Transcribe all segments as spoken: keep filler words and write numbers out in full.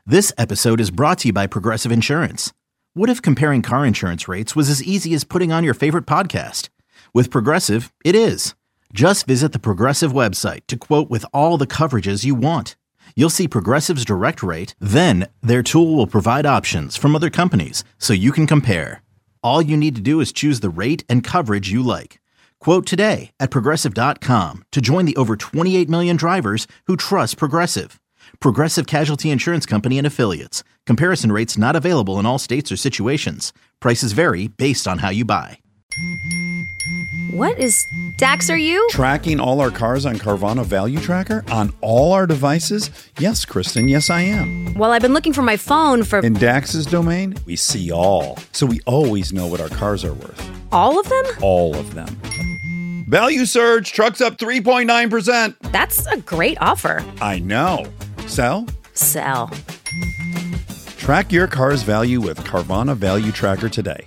This episode is brought to you by Progressive Insurance. What if comparing car insurance rates was as easy as putting on your favorite podcast? With Progressive, it is. Just visit the Progressive website to quote with all the coverages you want. You'll see Progressive's direct rate, then their tool will provide options from other companies so you can compare. All you need to do is choose the rate and coverage you like. Quote today at progressive dot com to join the over twenty-eight million drivers who trust Progressive. Progressive Casualty Insurance Company and Affiliates. Comparison rates not available in all states or situations. Prices vary based on how you buy. What is Dax, are you? Tracking all our cars on Carvana Value Tracker on all our devices? Yes, Kristen, yes I am. Well, I've been looking for my phone for... In Dax's domain, we see all. So we always know what our cars are worth. All of them? All of them. Value surge, trucks up three point nine percent. That's a great offer. I know. Sell? Sell. Track your car's value with Carvana Value Tracker today.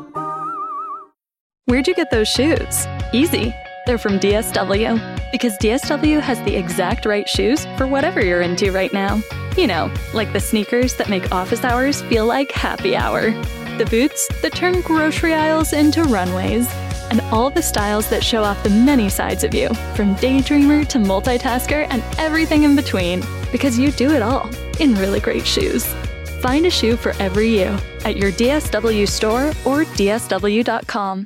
Where'd you get those shoes? Easy. They're from D S W. Because D S W has the exact right shoes for whatever you're into right now. You know, like the sneakers that make office hours feel like happy hour. The boots that turn grocery aisles into runways. And all the styles that show off the many sides of you, from daydreamer to multitasker and everything in between. Because you do it all in really great shoes. Find a shoe for every you at your D S W store or D S W dot com.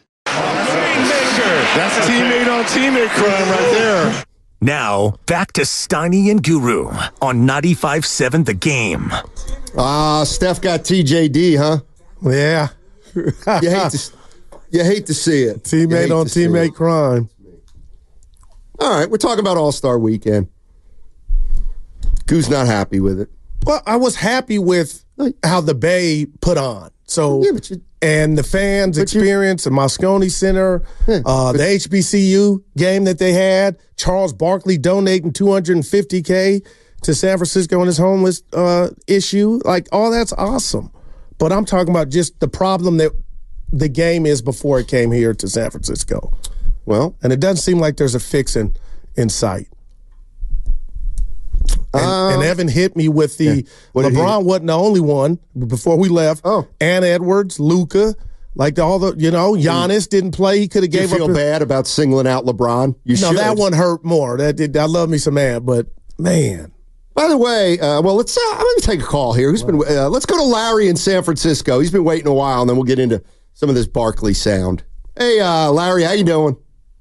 That's teammate on teammate crime right there. Now, back to Steiny and Guru on ninety-five seven The Game. Ah, uh, Steph got T J D, huh? Yeah. you, hate to, you hate to see it. Teammate on teammate crime. All right, we're talking about All-Star Weekend. Who's not happy with it? Well, I was happy with how the Bay put on. So, yeah, but you, and the fans' experience, the Moscone Center, yeah, uh, the H B C U game that they had, Charles Barkley donating two hundred fifty thousand dollars to San Francisco on his homeless uh, issue. Like, all that's awesome. But I'm talking about just the problem that the game is before it came here to San Francisco. Well, and it doesn't seem like there's a fix in, in sight. And, uh, and Evan hit me with the yeah. LeBron wasn't the only one before we left. Oh, Ann Edwards, Luka, like the, all the you know, Giannis didn't play. He could have gave you feel up. Feel bad about singling out LeBron? You no, should. That one hurt more. That did. I love me some Ann, but man. By the way, uh, well, let's. Uh, I'm going to take a call here. Who's been? Uh, let's go to Larry in San Francisco. He's been waiting a while, and then we'll get into some of this Barkley sound. Hey, uh, Larry, how you doing?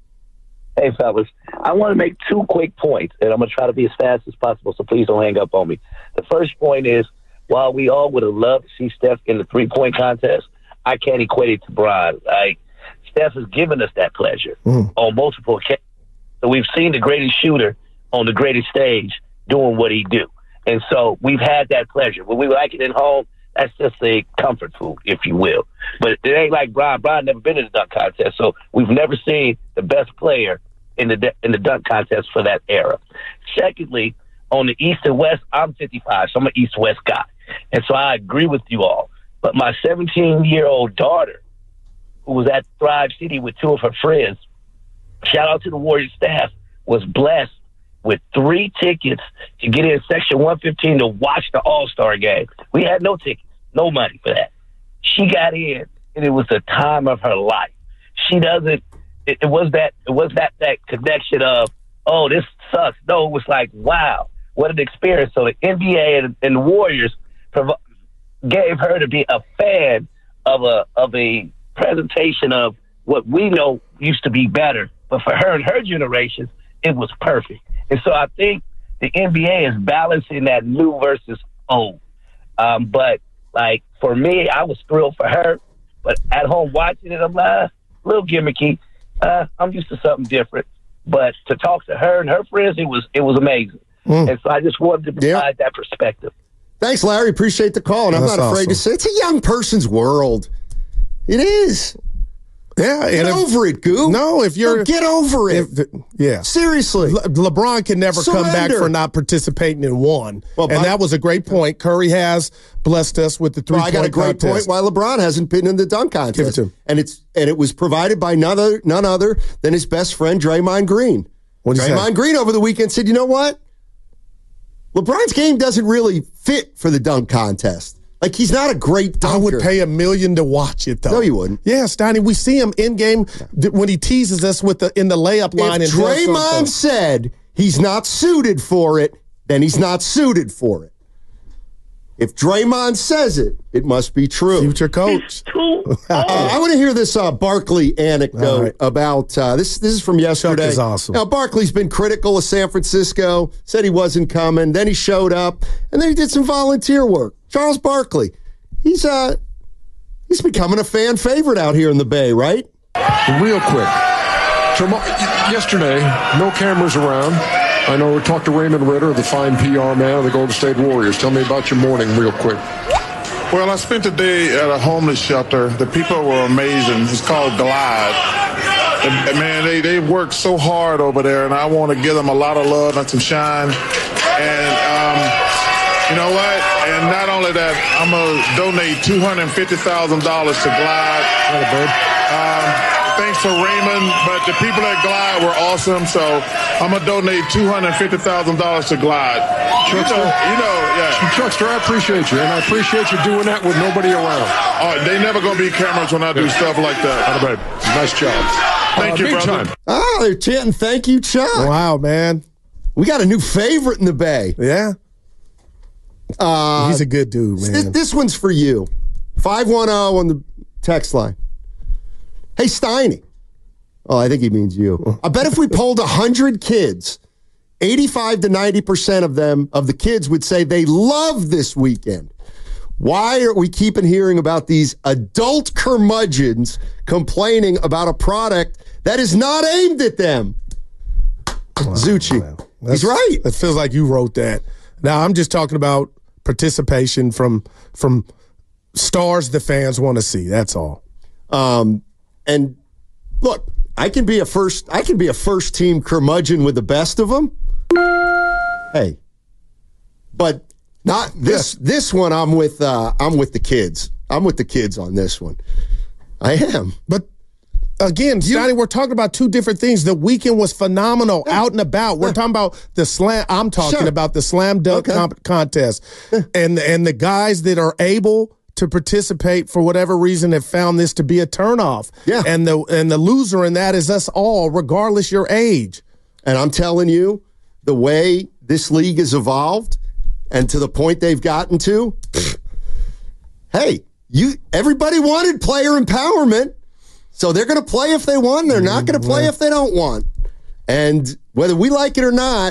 Hey, fellas. I want to make two quick points, and I'm going to try to be as fast as possible, so please don't hang up on me. The first point is, while we all would have loved to see Steph in the three-point contest, I can't equate it to Bron. Like, Steph has given us that pleasure mm. on multiple occasions. So we've seen the greatest shooter on the greatest stage doing what he do. And so we've had that pleasure. When we like it at home, that's just a comfort food, if you will. But it ain't like Bron. Bron never been in the dunk contest, so we've never seen the best player in the in the dunk contest for that era. Secondly, on the East and West, I'm fifty-five, so I'm an East-West guy. And so I agree with you all. But my seventeen-year-old daughter, who was at Thrive City with two of her friends, shout out to the Warriors staff, was blessed with three tickets to get in Section one fifteen to watch the All-Star game. We had no tickets, no money for that. She got in, and it was the time of her life. She doesn't, it, it was that, it was that, that connection of, oh, this sucks. No, it was like, wow, what an experience. So the N B A and, and the Warriors prov- gave her to be a fan of a, of a presentation of what we know used to be better. But for her and her generation, it was perfect. And so I think the N B A is balancing that new versus old. Um, but, like, for me, I was thrilled for her. But at home watching it, I'm like, a little gimmicky. Uh, I'm used to something different. But to talk to her and her friends, it was it was amazing. Mm. And so I just wanted to provide yeah. that perspective. Thanks, Larry. Appreciate the call. And I'm That's not afraid awesome. to say it's a young person's world. It is. Yeah, get and over if, it, Goop. No, if you're no, get over it. If, yeah, seriously. Le- LeBron can never Surrender. come back for not participating in one. Well, and by, that was a great point. Curry has blessed us with the three. Well, I got a great contest. point. Why LeBron hasn't been in the dunk contest? Give it to him. And it's and it was provided by none other none other than his best friend Draymond Green. What Draymond Green over the weekend said, "You know what? LeBron's game doesn't really fit for the dunk contest. Like, he's not a great dunker. I would pay a million to watch it, though. No, you wouldn't. Yeah, Steiny, we see him in game th- when he teases us with the in the layup line. If and Draymond said he's not suited for it, then he's not suited for it. If Draymond says it, it must be true. Future coach. uh, I want to hear this uh, Barkley anecdote right. about uh, this. This is from yesterday. Chuck is awesome. Now, Barkley's been critical of San Francisco. Said he wasn't coming. Then he showed up, and then he did some volunteer work. Charles Barkley, he's uh, he's becoming a fan favorite out here in the Bay, right? Real quick, yesterday, no cameras around. I know we talked to Raymond Ritter, the fine P R man of the Golden State Warriors. Tell me about your morning real quick. Well, I spent the day at a homeless shelter. The people were amazing. It's called Glide. And, man, they, they work so hard over there, and I want to give them a lot of love and some shine. And um, you know what? And not only that, I'm going to donate two hundred fifty thousand dollars to Glide. Um, thanks for Raymond, but the people at Glide were awesome, so I'm going to donate two hundred fifty thousand dollars to Glide. Chuckster, you know, you know, yeah. Chuckster, I appreciate you, and I appreciate you doing that with nobody around. Oh, they never going to be cameras when I do yeah. stuff like that. Right, nice job. Thank uh, you, brother. Time. Oh, they're chanting, thank you, Chuck. Wow, man. We got a new favorite in the Bay. Yeah. Uh, He's a good dude, man. This, this one's for you. five one zero on the text line. Hey, Steiny. Oh, I think he means you. I bet if we polled one hundred kids, eighty-five to ninety percent of them, of the kids would say they love this weekend. Why are we keeping hearing about these adult curmudgeons complaining about a product that is not aimed at them? Wow, Zucci. He's right. It feels like you wrote that. Now, I'm just talking about participation from from stars the fans want to see. That's all. Um, and look, I can be a first. I can be a first team curmudgeon with the best of them. Hey, but not this. Yeah. This one, I'm with. Uh, I'm with the kids. I'm with the kids on this one. I am. But again, Scotty, we're talking about two different things. The weekend was phenomenal, yeah. out and about. We're yeah. talking about the slam. I'm talking sure. about the slam dunk okay. comp- contest, yeah. and and the guys that are able to participate for whatever reason have found this to be a turnoff. Yeah. And the and the loser in that is us all, regardless your age. And I'm telling you, the way this league has evolved and to the point they've gotten to, hey, you everybody wanted player empowerment. So they're going to play if they want. They're not going to play if they don't want. And whether we like it or not,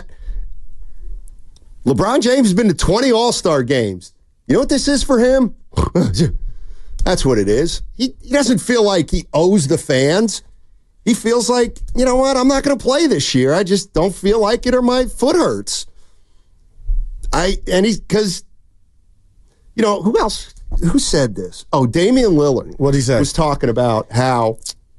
LeBron James has been to twenty All-Star games. You know what this is for him? That's what it is. He, he doesn't feel like he owes the fans. He feels like, you know what, I'm not going to play this year. I just don't feel like it or my foot hurts. I and he's because, you know, who else? Who said this? Oh, Damian Lillard. What he said was talking about how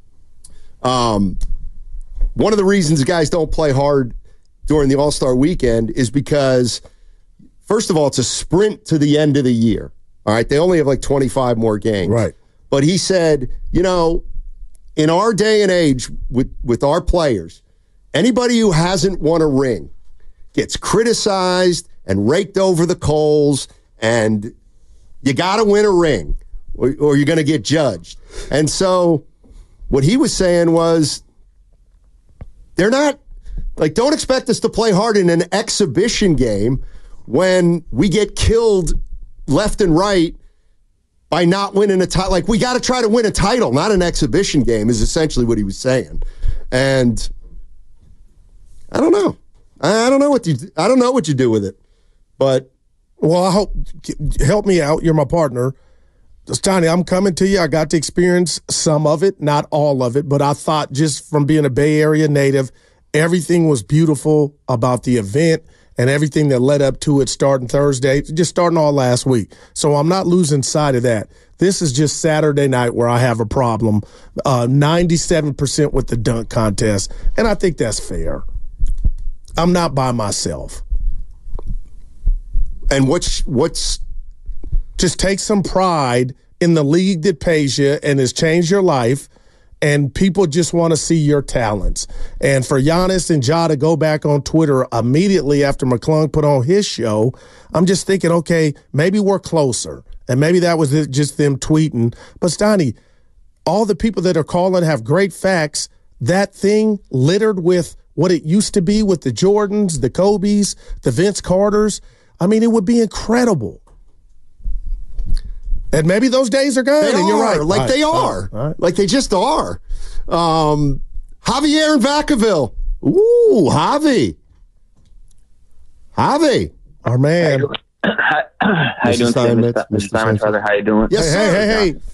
um, one of the reasons guys don't play hard during the All-Star weekend is because, first of all, it's a sprint to the end of the year. All right, they only have like twenty-five more games. Right. But he said, you know, in our day and age with, with our players, anybody who hasn't won a ring gets criticized and raked over the coals, and you got to win a ring or, or you're going to get judged. And so what he was saying was they're not, like, don't expect us to play hard in an exhibition game when we get killed left and right by not winning a title. Like, we got to try to win a title, not an exhibition game, is essentially what he was saying. And I don't know. I don't know what you. I don't know what you do with it. But well, I hope help me out. You're my partner, Steiny. I'm coming to you. I got to experience some of it, not all of it, but I thought just from being a Bay Area native, everything was beautiful about the event and everything that led up to it starting Thursday, just starting all last week. So I'm not losing sight of that. This is just Saturday night where I have a problem, uh, ninety-seven percent with the dunk contest, and I think that's fair. I'm not by myself. And what's what's just take some pride in the league that pays you and has changed your life, and people just want to see your talents. And for Giannis and Ja to go back on Twitter immediately after McClung put on his show, I'm just thinking, okay, maybe we're closer. And maybe that was it, just them tweeting. But, Steiny, all the people that are calling have great facts. That thing littered with what it used to be with the Jordans, the Kobes, the Vince Carters, I mean, it would be incredible. And maybe those days are gone, they and are, you're right. Like right. they are. Right. Like they just are. Um, Javier in Vacaville. Ooh, Javi. Javi. Our man. How, how you doing, Tim? Mister Simon Father, how you doing? Yes, hey, sir. hey, hey, hey.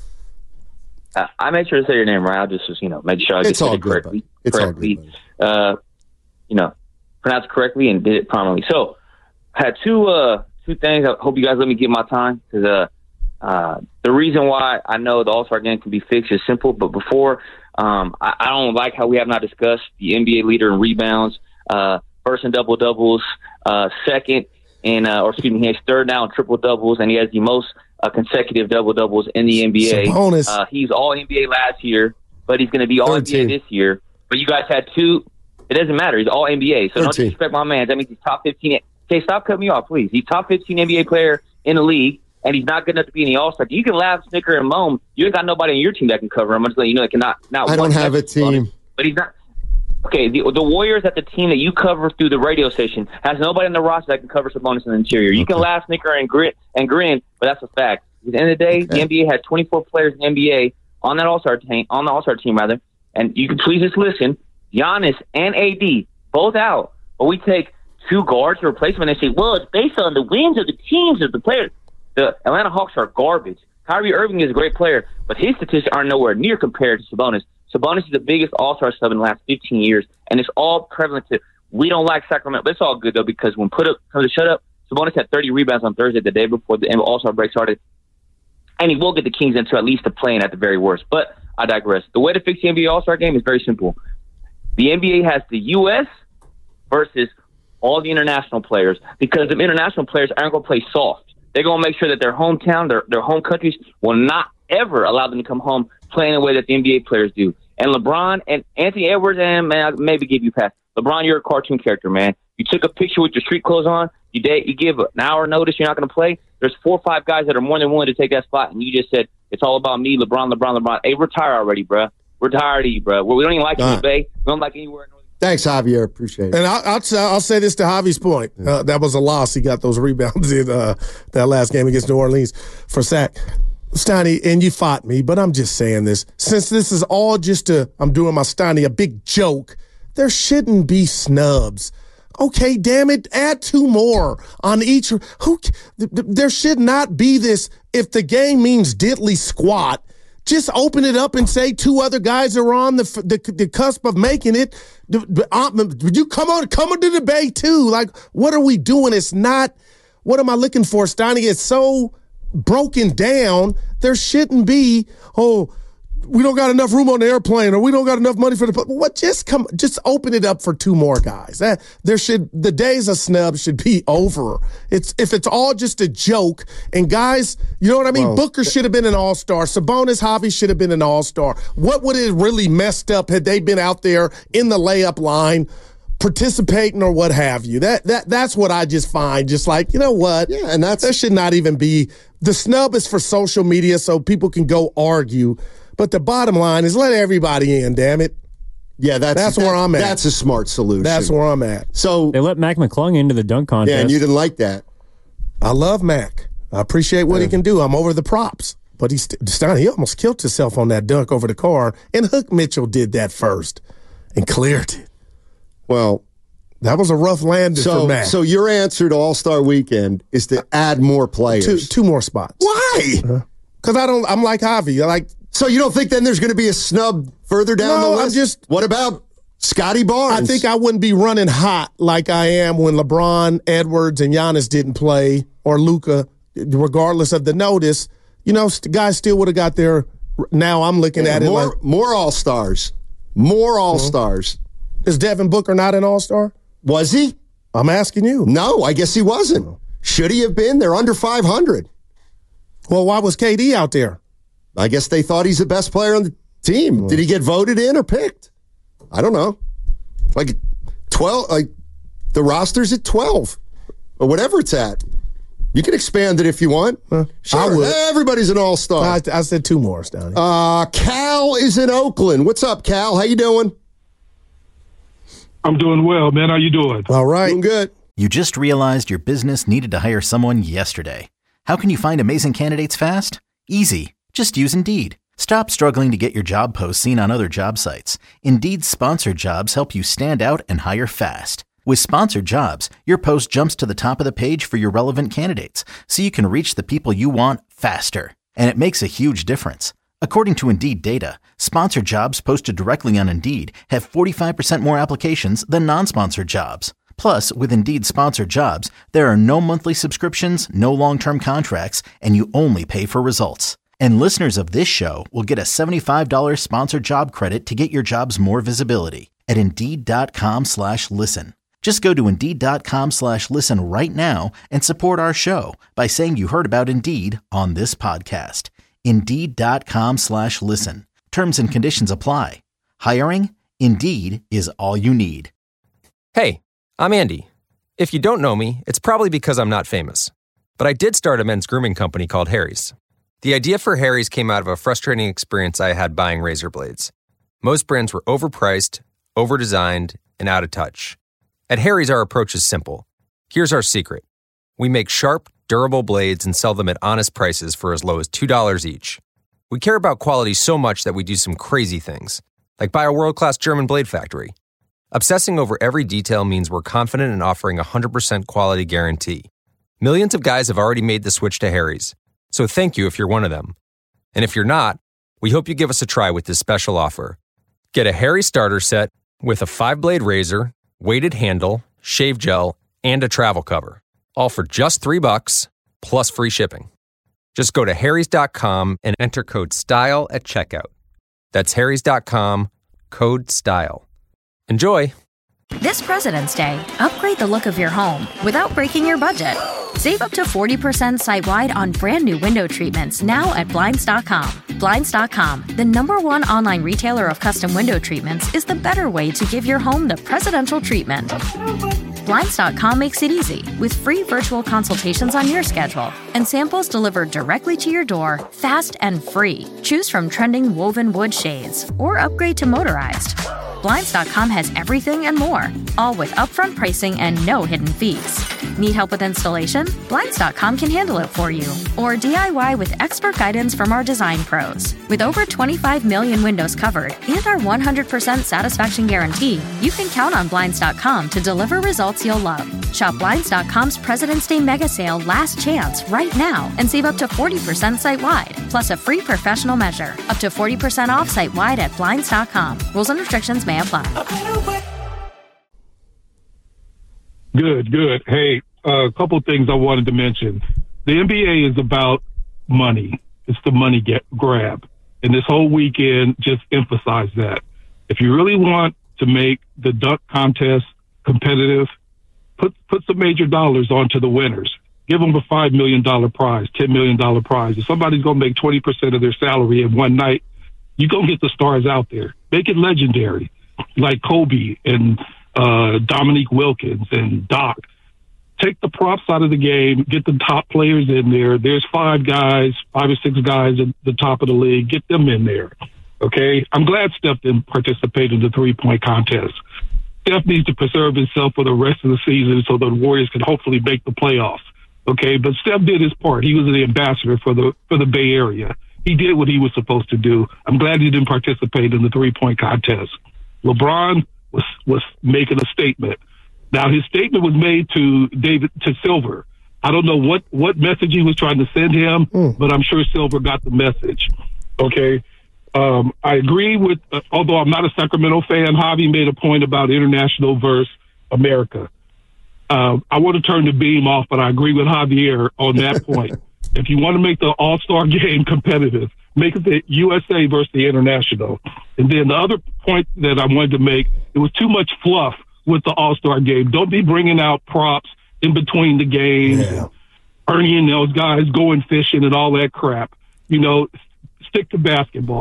Uh, I made sure to say your name right. I'll just, you know, make sure I It's get all it good, correctly. buddy. It's correctly, all good, buddy. uh, you know, pronounced correctly and did it properly. So, I had two uh, two things. I hope you guys let me get my time because uh, uh, the reason why I know the All-Star game can be fixed is simple. But before, um, I, I don't like how we have not discussed the N B A leader in rebounds, uh, first in double doubles, uh, second in, uh, or excuse me, he has third now in triple doubles, and he has the most uh, consecutive double doubles in the N B A. Sabonis. Uh, he's all N B A last year, but he's going to be all N B A this year. But you guys had two. It doesn't matter. He's all N B A. So don't thirteen. disrespect my man. That means he's top fifteen. Okay, stop cutting me off, please. He's top fifteen N B A player in the league, and he's not good enough to be in the All-Star. You can laugh, snicker, and moan. You ain't got nobody on your team that can cover him. I'm just letting you know, it cannot. Not I don't have a team. But he's not. Okay, the, the Warriors at the team that you cover through the radio station has nobody on the roster that can cover Sabonis in the interior. You Okay. can laugh, snicker, and grin, and grin, but that's a fact. At the end of the day, Okay. the N B A had twenty-four players in the N B A on that All-Star team, on the All-Star team rather. And you can please just listen. Giannis and A D both out, but we take two guards to replace them, and they say, "Well, it's based on the wins of the teams of the players." The Atlanta Hawks are garbage. Kyrie Irving is a great player, but his statistics aren't nowhere near compared to Sabonis. Sabonis is the biggest All-Star sub in the last fifteen years, and it's all prevalent to we don't like Sacramento. But it's all good, though, because when put up comes to shut up, Sabonis had thirty rebounds on Thursday, the day before the All-Star break started, and he will get the Kings into at least the play-in at the very worst. But I digress. The way to fix the N B A All-Star game is very simple. The N B A has the U S versus all the international players because the international players aren't going to play soft. They're going to make sure that their hometown, their, their home countries will not ever allow them to come home playing the way that the N B A players do. And LeBron and Anthony Edwards, and man, I'll maybe give you a pass. LeBron, you're a cartoon character, man. You took a picture with your street clothes on. You date, you give an hour notice you're not going to play. There's four or five guys that are more than willing to take that spot, and you just said, it's all about me, LeBron, LeBron, LeBron. Hey, retire already, bro. We're tired of you, bro. We don't even like you in the Bay. We don't like anywhere in North. Thanks, Javier. Appreciate it. And I'll, I'll, I'll say this to Javi's point. Uh, that was a loss. He got those rebounds in uh, that last game against New Orleans for Sac. Steiny, and you fought me, but I'm just saying this. Since this is all just a, I'm doing my Steiny, a big joke, there shouldn't be snubs. Okay, damn it, add two more on each. Who? There should not be this, if the game means diddly squat, just open it up and say two other guys are on the the, the cusp of making it. Would you come on, come on to the Bay too? Like, what are we doing? It's not, what am I looking for, Steiny? It's so broken down. There shouldn't be, oh, we don't got enough room on the airplane, or we don't got enough money for the. What? Just come, just open it up for two more guys. That there should the days of snubs should be over. It's if it's all just a joke. And guys, you know what I mean. Well, Booker should have been an all-star. Sabonis, Javi should have been an all-star. What would it really messed up had they been out there in the layup line, participating or what have you? That that that's what I just find. Just like, you know what? Yeah, and that's there should not even be. The snub is for social media so people can go argue. But the bottom line is let everybody in, damn it. Yeah, that's that's that, where I'm at. That's a smart solution. That's where I'm at. So they let Mac McClung into the dunk contest. Yeah, and you didn't like that. I love Mac. I appreciate what yeah. he can do. I'm over the props. But he's he almost killed himself on that dunk over the car. And Hook Mitchell did that first and cleared it. Well, that was a rough landing so, for Mac. So your answer to All-Star Weekend is to add more players. Two, two more spots. Why? Because I don't. I'm like Javi. I like. So you don't think then there's going to be a snub further down no, the list? I'm just. What about Scotty Barnes? I think I wouldn't be running hot like I am when LeBron, Edwards, and Giannis didn't play, or Luka, regardless of the notice. You know, guys still would have got there. Now I'm looking yeah, at more, it like more All-Stars, more All-Stars. Mm-hmm. Is Devin Booker not an All-Star? Was he? I'm asking you. No, I guess he wasn't. Should he have been? They're under five hundred. Well, why was K D out there? I guess they thought he's the best player on the team. Did he get voted in or picked? I don't know. Like twelve, like the roster's at twelve or whatever it's at. You can expand it if you want. Uh, sure, I would. Everybody's an all-star. I, I said two more, Stoney. Uh, Cal is in Oakland. What's up, Cal? How you doing? I'm doing well, man. How you doing? All right. Doing good. You just realized your business needed to hire someone yesterday. How can you find amazing candidates fast? Easy. Just use Indeed. Stop struggling to get your job posts seen on other job sites. Indeed's sponsored jobs help you stand out and hire fast. With sponsored jobs, your post jumps to the top of the page for your relevant candidates, so you can reach the people you want faster. And it makes a huge difference. According to Indeed data, sponsored jobs posted directly on Indeed have forty-five percent more applications than non-sponsored jobs. Plus, with Indeed sponsored jobs, there are no monthly subscriptions, no long-term contracts, and you only pay for results. And listeners of this show will get a seventy-five dollars sponsored job credit to get your jobs more visibility at Indeed.com slash listen. Just go to Indeed.com slash listen right now and support our show by saying you heard about Indeed on this podcast. Indeed.com slash listen. Terms and conditions apply. Hiring? Indeed is all you need. Hey, I'm Andy. If you don't know me, it's probably because I'm not famous. But I did start a men's grooming company called Harry's. The idea for Harry's came out of a frustrating experience I had buying razor blades. Most brands were overpriced, overdesigned, and out of touch. At Harry's, our approach is simple. Here's our secret. We make sharp, durable blades and sell them at honest prices for as low as two dollars each. We care about quality so much that we do some crazy things, like buy a world-class German blade factory. Obsessing over every detail means we're confident in offering a one hundred percent quality guarantee. Millions of guys have already made the switch to Harry's, so thank you if you're one of them. And if you're not, we hope you give us a try with this special offer. Get a Harry's starter set with a five-blade razor, weighted handle, shave gel, and a travel cover, all for just three bucks plus free shipping. Just go to harrys dot com and enter code STYLE at checkout. That's harrys dot com, code STYLE. Enjoy! This President's Day, upgrade the look of your home without breaking your budget. Save up to forty percent site-wide on brand new window treatments now at Blinds dot com. Blinds dot com, the number one online retailer of custom window treatments, is the better way to give your home the presidential treatment. Blinds dot com makes it easy with free virtual consultations on your schedule and samples delivered directly to your door, fast and free. Choose from trending woven wood shades or upgrade to motorized. Blinds dot com has everything and more, all with upfront pricing and no hidden fees. Need help with installation? Blinds dot com can handle it for you. Or D I Y with expert guidance from our design pros. With over twenty-five million windows covered and our one hundred percent satisfaction guarantee, you can count on Blinds dot com to deliver results you'll love. Shop Blinds dot com's President's Day Mega Sale Last Chance right now and save up to forty percent site-wide, plus a free professional measure. Up to forty percent off site-wide at Blinds dot com. Rules and restrictions may apply. Good, good. Hey, a uh, couple things I wanted to mention. The N B A is about money. It's the money get grab. And this whole weekend just emphasized that. If you really want to make the dunk contest competitive, put put some major dollars onto the winners. Give them a five million dollars prize, ten million dollars prize. If somebody's going to make twenty percent of their salary in one night, you're going to get the stars out there. Make it legendary, like Kobe and uh, Dominique Wilkins and Doc. Take the props out of the game, get the top players in there. There's five guys, five or six guys at the top of the league. Get them in there, okay? I'm glad Steph didn't participate in the three-point contest. Steph needs to preserve himself for the rest of the season so the Warriors can hopefully make the playoffs, okay? But Steph did his part. He was the ambassador for the for the Bay Area. He did what he was supposed to do. I'm glad he didn't participate in the three-point contest. LeBron was was making a statement. Now, his statement was made to David, to Silver. I don't know what, what message he was trying to send him, mm. but I'm sure Silver got the message. Okay. Um, I agree with, uh, although I'm not a Sacramento fan, Javi made a point about international versus America. Uh, I want to turn the beam off, but I agree with Javier on that point. If you want to make the All-Star game competitive, make it the U S A versus the international. And then the other point that I wanted to make, it was too much fluff with the All-Star game. Don't be bringing out props in between the games, yeah. Ernie and those guys going fishing and all that crap. You know, stick to basketball.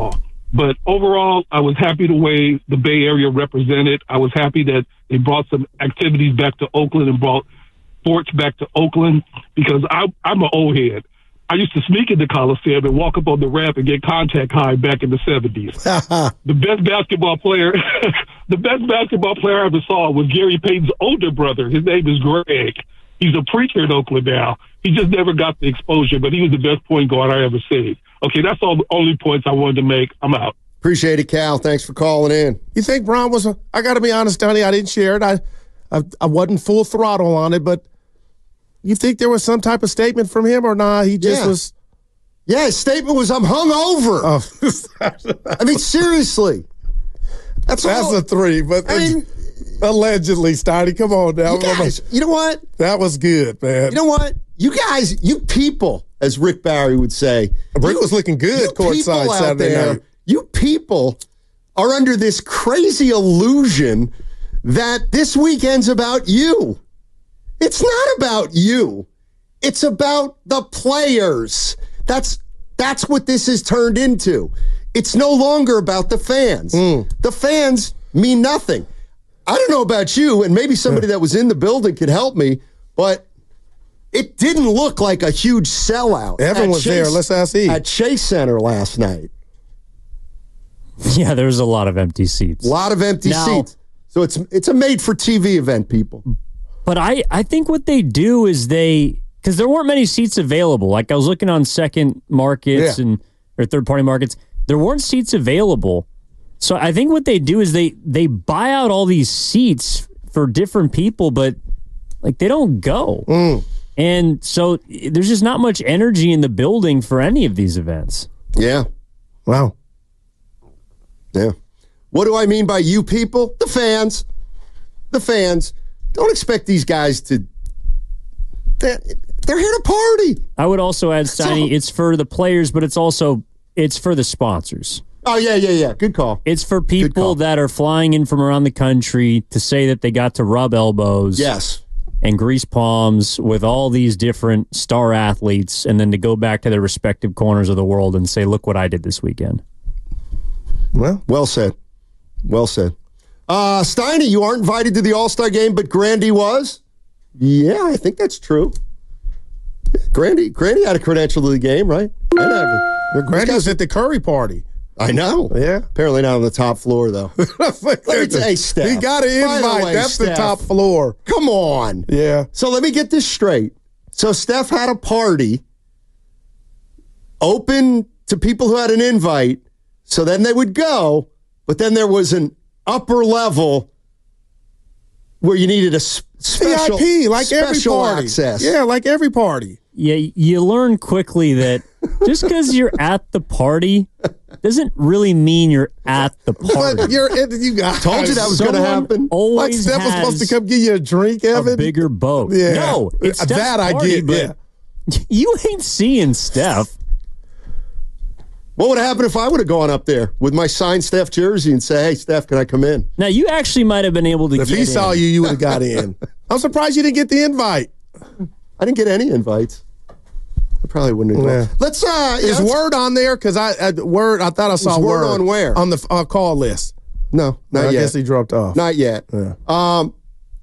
But overall, I was happy the way the Bay Area represented. I was happy that they brought some activities back to Oakland and brought sports back to Oakland because I, I'm an old head. I used to sneak into Coliseum and walk up on the ramp and get contact high back in the seventies. The best basketball player, the best basketball player I ever saw was Gary Payton's older brother. His name is Greg. He's a preacher in Oakland now. He just never got the exposure, but he was the best point guard I ever seen. Okay, that's all the only points I wanted to make. I'm out. Appreciate it, Cal. Thanks for calling in. You think Bron was a, I got to be honest, Donnie, I didn't share it. I, I I wasn't full throttle on it, but you think there was some type of statement from him or nah? He just Yeah. was. Yeah, his statement was, I'm hungover. Oh. I mean, seriously. That's, That's all. a three, but I mean, allegedly, Steiny, come on now. You guys, you know what? That was good, man. You know what? You guys, you people, as Rick Barry would say. Rick you, was looking good you courtside people out Saturday there, night. You people are under this crazy illusion that this weekend's about you. It's not about you. It's about the players. That's that's what this has turned into. It's no longer about the fans. Mm. The fans mean nothing. I don't know about you, and maybe somebody that was in the building could help me, but it didn't look like a huge sellout. Evan at was Chase- there. Let's ask E. At Chase Center last night. Yeah, there was a lot of empty seats. A lot of empty Now- seats. So it's it's a made-for-T V event, people. But I, I think what they do is they, because there weren't many seats available. Like I was looking on second markets Yeah. and or third party markets, there weren't seats available. So I think what they do is they they buy out all these seats for different people, but like they don't go. Mm. And so there's just not much energy in the building for any of these events. Yeah. Wow. Yeah. What do I mean by you people? The fans. The fans. Don't expect these guys to. They're, they're here to party. I would also add, Steiny, it's for the players, but it's also it's for the sponsors. Oh, yeah, yeah, yeah. Good call. It's for people that are flying in from around the country to say that they got to rub elbows. Yes. And grease palms with all these different star athletes, and then to go back to their respective corners of the world and say, look what I did this weekend. Well, well said. Well said. Uh, Steiny, you aren't invited to the All-Star game, but Grandy was? Yeah, I think that's true. Yeah, Grandy, Grandy had a credential to the game, right? Well, Grandy was at the Curry party. I know. Yeah. Apparently not on the top floor, though. Let me tell you, Steph. He got an By the invite. way, That's the Steph, top floor. Come on. Yeah. So let me get this straight. So Steph had a party open to people who had an invite, so then they would go, but then there was an upper level where you needed a s- special, V I P, like every special party. access. Yeah, like every party. Yeah, you learn quickly that just because you're at the party doesn't really mean you're at the party. But you're, you got Told you that was going to Someone happen. Always Like Steph was supposed to has come give you a drink, Evan. a bigger boat. Yeah. No, it's that Steph's I party, get. but Yeah. you ain't seeing Steph. What would happen if I would have gone up there with my signed Steph jersey and say, hey, Steph, can I come in? Now, you actually might have been able to If get he saw in. you, you would have got in. I'm surprised you didn't get the invite. I didn't get any invites. I probably wouldn't have Yeah. gone. Let's, uh, yeah, Is let's- word on there? Because I, I word. I thought I saw Was word word on where? on the uh, call list. No, not I yet. guess he dropped off. Not yet. Yeah. Um,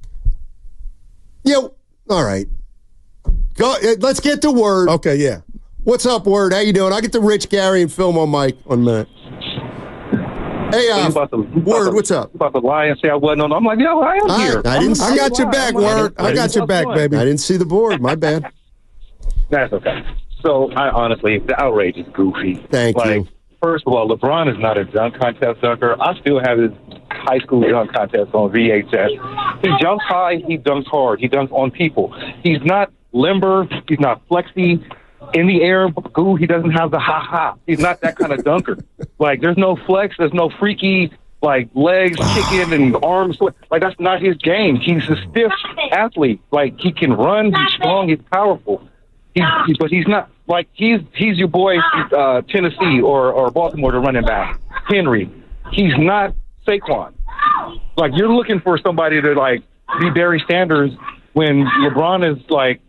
yo, all right. Go. uh, Let's get to Word. Okay, yeah. What's up, Word? How you doing? I'll get to Rich, Gary, and Film on mic one minute. Hey, uh, You about to, you about Word, to- what's up? you about to lie and say I wasn't on. I'm like, yo, I am I- here. I didn't I'm- see I it. got your back, I'm like, word. I got your back, baby. I didn't see the board. My bad. That's okay. So, I honestly, the outrage is goofy. Thank like, you. First of all, LeBron is not a dunk contest dunker. I still have his high school dunk contest on V H S. He jumps high. He dunks hard. He dunks on people. He's not limber. He's not flexy. In the air, goo, he doesn't have the ha-ha. He's not that kind of dunker. Like, there's no flex. There's no freaky, like, legs kicking and arms. Like, that's not his game. He's a stiff athlete. Like, he can run. He's strong. He's powerful. He's, he, but he's not, like, he's he's your boy, uh, Tennessee or, or Baltimore, the running back, Henry. He's not Saquon. Like, you're looking for somebody to, like, be Barry Sanders when LeBron is, like,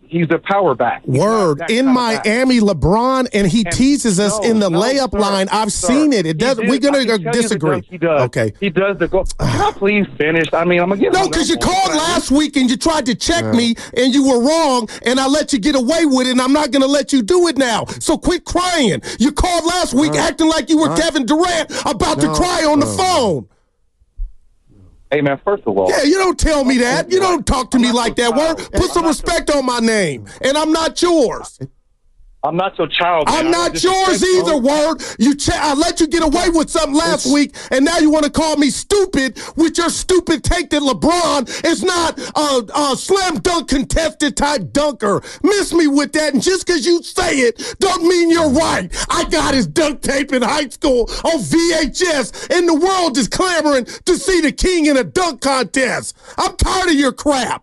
He's the power back. He's Word. In Miami, LeBron, and he And teases us no, in the no, layup sir, line. I've sir. seen it. It He doesn't. did- We're I going can to tell you the disagree. dunk He does. Okay. He does the go. Can I please finish? I mean, I'm gonna get No, because you called last week and you tried to check Yeah. me and you were wrong, and I let you get away with it, and I'm not going to let you do it now. So quit crying. You called last week Uh, acting like you were uh, Kevin Durant about to no, cry on the no. phone. Hey man, first of all, Yeah, you don't tell me that. You don't talk to me like that. Word. Put some respect on my name, and I'm not yours. I'm not so childish. I'm not yours either, Word. You ch- I let you get away with something last week, and now you want to call me stupid with your stupid take that LeBron is not a, a slam dunk contested type dunker. Miss me with that, and just because you say it don't mean you're right. I got his dunk tape in high school on V H S, and the world is clamoring to see the king in a dunk contest. I'm tired of your crap.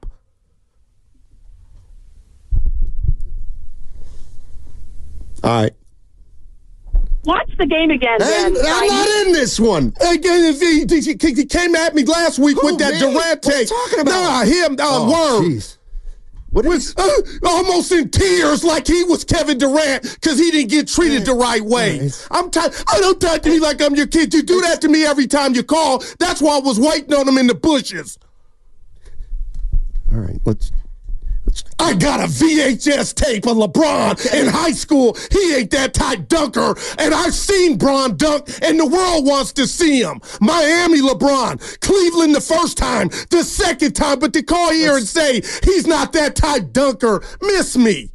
All right. Watch the game again, Hey, then. I'm not in this one. Again, he, he, he came at me last week Who, with that me? Durant What are you take. talking about? Nah, him, uh, Oh, Word. jeez. What was uh, almost in tears like he was Kevin Durant because he didn't get treated the right way. I'm tired. I don't talk to me like I'm your kid. You do that to me every time you call. That's why I was waiting on him in the bushes. All right, let's. I got a V H S tape of LeBron in high school. He ain't that type dunker. And I've seen Bron dunk, and the world wants to see him. Miami LeBron. Cleveland the first time. The second time. But to call here and say he's not that type dunker, miss me.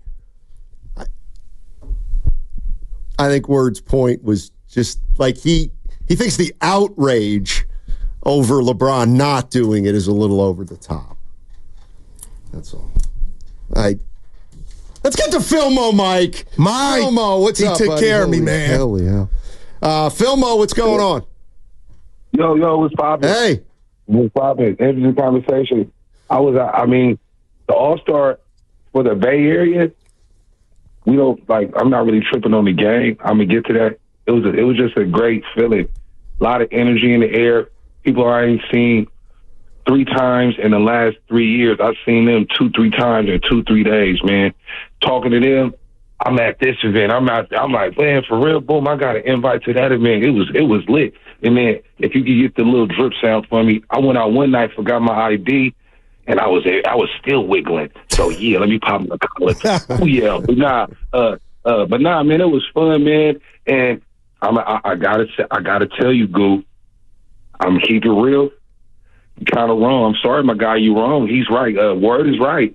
I think Word's point was just like he he thinks the outrage over LeBron not doing it is a little over the top. That's all. All right. Let's get to Filmo, Mike. Mike. Filmo, what's he up, took buddy? care of me, Holy man. Hell yeah. Uh, Filmo, what's going on? Yo, yo, what's poppin'? Hey. What's poppin'? Interesting conversation. I was, I mean, the All-Star for the Bay Area, we don't, like, I'm not really tripping on the game. I'm going to get to that. It was, a, it was just a great feeling. A lot of energy in the air. People I ain't seen three times in the last three years. I've seen them two, three times in two, three days, man. Talking to them, I'm at this event. I'm out. I'm like, man, for real, boom. I got an invite to that event. It was, it was lit. And man, if you could get the little drip sound for me, I went out one night, forgot my I D, and I was, I was still wiggling. So yeah, let me pop my collar. Oh yeah, but nah, uh, uh, but nah, man, it was fun, man. And I'm, I, I gotta, I gotta tell you, Goo, I'm gonna keep it real. Kind of wrong. I'm sorry, my guy. You wrong. He's right. Uh, Word is right.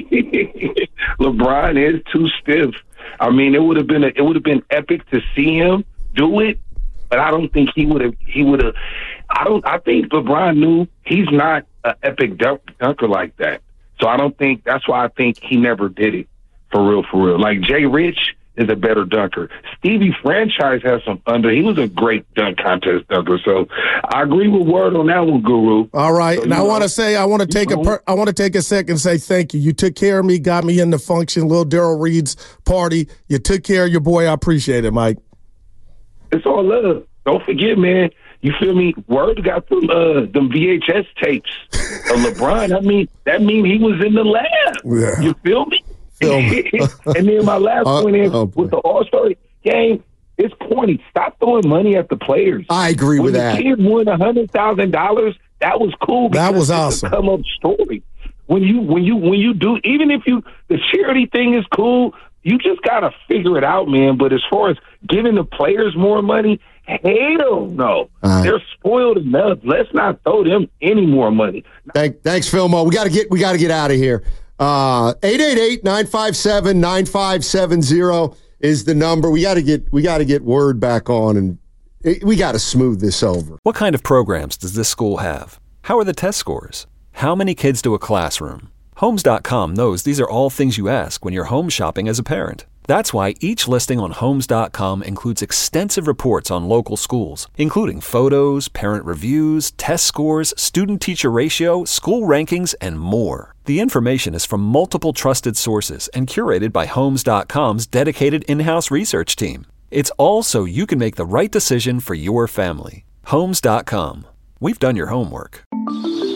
LeBron is too stiff. I mean, it would have been a, it would have been epic to see him do it, but I don't think he would have. He would have. I don't. I think LeBron knew he's not an epic dunk, dunker like that. So I don't think that's why I think he never did it for real. For real. Like Jay Rich is a better dunker. Stevie Franchise has some thunder. He was a great dunk contest dunker. So I agree with Word on that one, Guru. All right, So, and I want to say I want to take a per, I want to take a second and say thank you. You took care of me, got me in the function, little Daryl Reed's party. You took care of your boy. I appreciate it, Mike. It's all love. Don't forget, man. You feel me? Word got them uh, them V H S tapes of LeBron. I mean, that mean he was in the lab. Yeah. You feel me? And then my last Uh, point is oh, with the All-Star game, it's corny. Stop throwing money at the players. I agree when with the that. kid won a hundred thousand dollars, that was cool. That because was it's awesome. a come up story. When you when you when you do, even if you the charity thing is cool, you just gotta figure it out, man. But as far as giving the players more money, hell no. right. They're spoiled enough. Let's not throw them any more money. Thank, thanks, Filmo. We got to get we got to get out of here. Uh, eight eight eight, nine five seven, nine five seven zero is the number. We got to get we got to get Word back on, and it, we got to smooth this over. What kind of programs does this school have? How are the test scores? How many kids to a classroom? Homes dot com knows these are all things you ask when you're home shopping as a parent. That's why each listing on Homes dot com includes extensive reports on local schools, including photos, parent reviews, test scores, student-teacher ratio, school rankings, and more. The information is from multiple trusted sources and curated by Homes dot com's dedicated in-house research team. It's all so you can make the right decision for your family. Homes dot com. We've done your homework.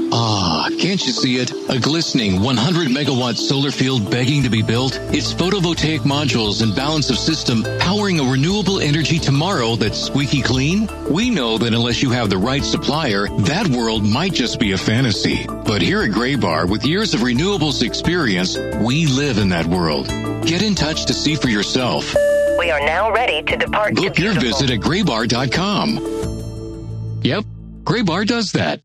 Ah, can't you see it? A glistening one hundred megawatt solar field begging to be built? It's photovoltaic modules and balance of system powering a renewable energy tomorrow that's squeaky clean? We know that unless you have the right supplier, that world might just be a fantasy. But here at Graybar, with years of renewables experience, we live in that world. Get in touch to see for yourself. We are now ready to depart. Book to your visit at graybar dot com. Yep, Graybar does that.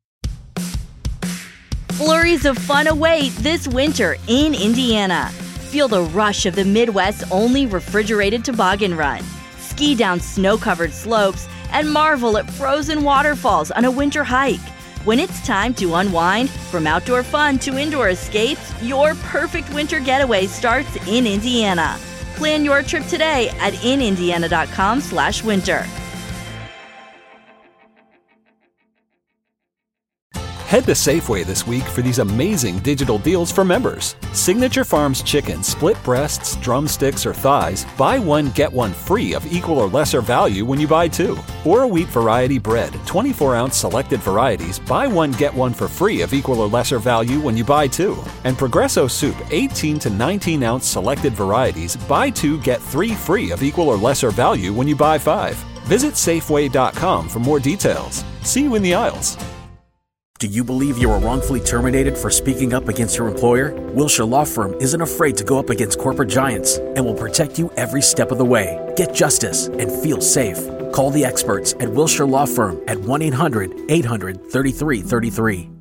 Flurries of fun await this winter in Indiana. Feel the rush of the Midwest's only refrigerated toboggan run. Ski down snow-covered slopes and marvel at frozen waterfalls on a winter hike. When it's time to unwind, from outdoor fun to indoor escapes, your perfect winter getaway starts in Indiana. Plan your trip today at in indiana dot com slash winter. Head to Safeway this week for these amazing digital deals for members. Signature Farms chicken, split breasts, drumsticks, or thighs, buy one, get one free of equal or lesser value when you buy two. Or a wheat variety bread, twenty-four ounce selected varieties, buy one, get one for free of equal or lesser value when you buy two. And Progresso soup, eighteen to nineteen ounce selected varieties, buy two, get three free of equal or lesser value when you buy five. Visit Safeway dot com for more details. See you in the aisles. Do you believe you were wrongfully terminated for speaking up against your employer? Wilshire Law Firm isn't afraid to go up against corporate giants and will protect you every step of the way. Get justice and feel safe. Call the experts at Wilshire Law Firm at one eight hundred eight hundred thirty-three thirty-three.